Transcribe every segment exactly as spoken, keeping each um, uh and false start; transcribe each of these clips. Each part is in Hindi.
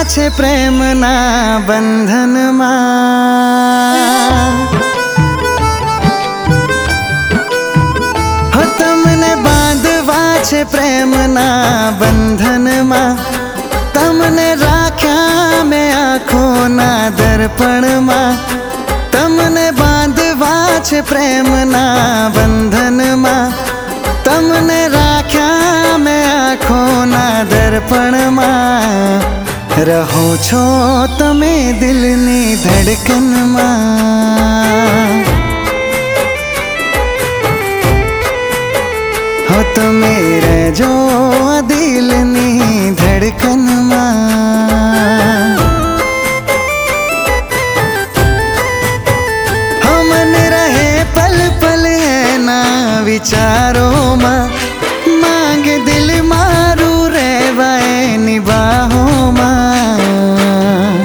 छे प्रेमना बंधનમાં। हो तमने बांधवा छे प्रेमना बंधનમાં, तमने राख्या में आँखोना दर्पणમાં। तमने बांधवा छे प्रेमना बंधનમાં, तमने राख्या में आँखोना दर्पणમાં। रहो छो तमे दिलनी धड़कનમાં, हो तमे रहो दिलनी धड़कનમાં। हो मन रहे पल पल एना विचारों में, मांग दिल मारू रहेवा एनी बाहों में।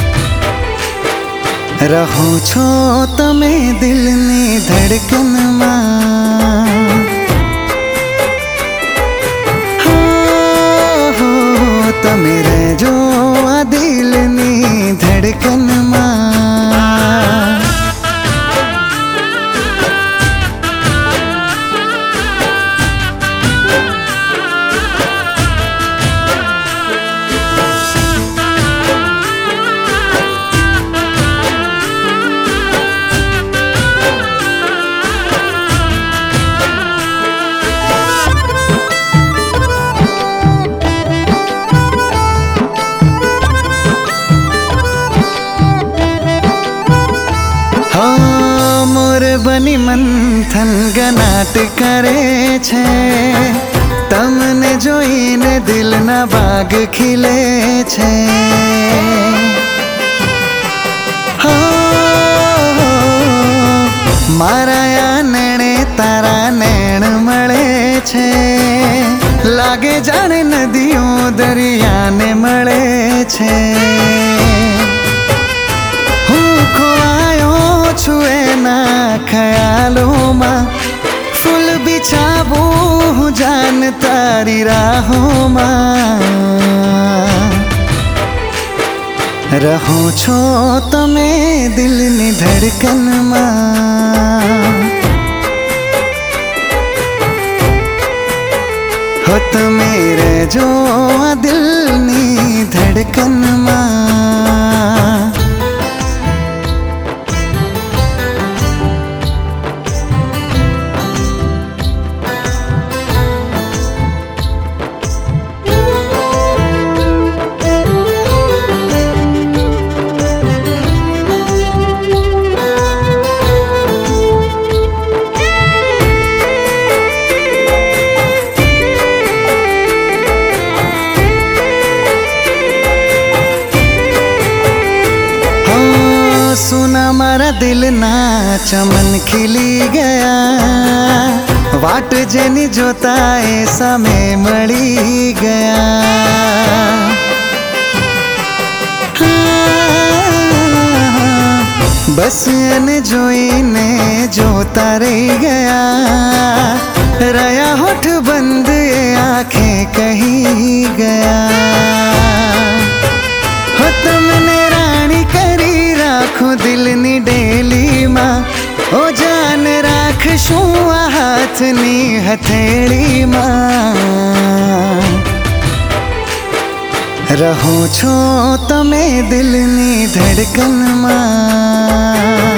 रहो छो तमे दिलनी धड़कનમાં, हो हो तमे रहो आ दिलनी धड़कનમાં। मोर बनी मंथन गनाट करे छे, तमने जोईने दिलना बाग खिले छे। हो मारा आंगणे तारा नैण मळे छे, लागे जाने नदियों दरियाने मळे छे। छुएना ख्यालों में, फूल बिछावू हूँ जान तारी राहों में। रहो छो तमे दिलनी धड़कનમાં, हो तमे रहो आ दिलनी धड़कનમાં। सुना मारा दिल ना चमन खिली गया, वाट जेनी जोता ए समय मળી गया। बस एने जोईने जोता रही गया, रया होठ बंद ए आँखें कही गया। हो तमने रानी करी राखो दिलनी डेली मां, ओ जान राखशू आ हाथनी हथेली मां। रहो छो तमे दिलनी धड़कનમાં।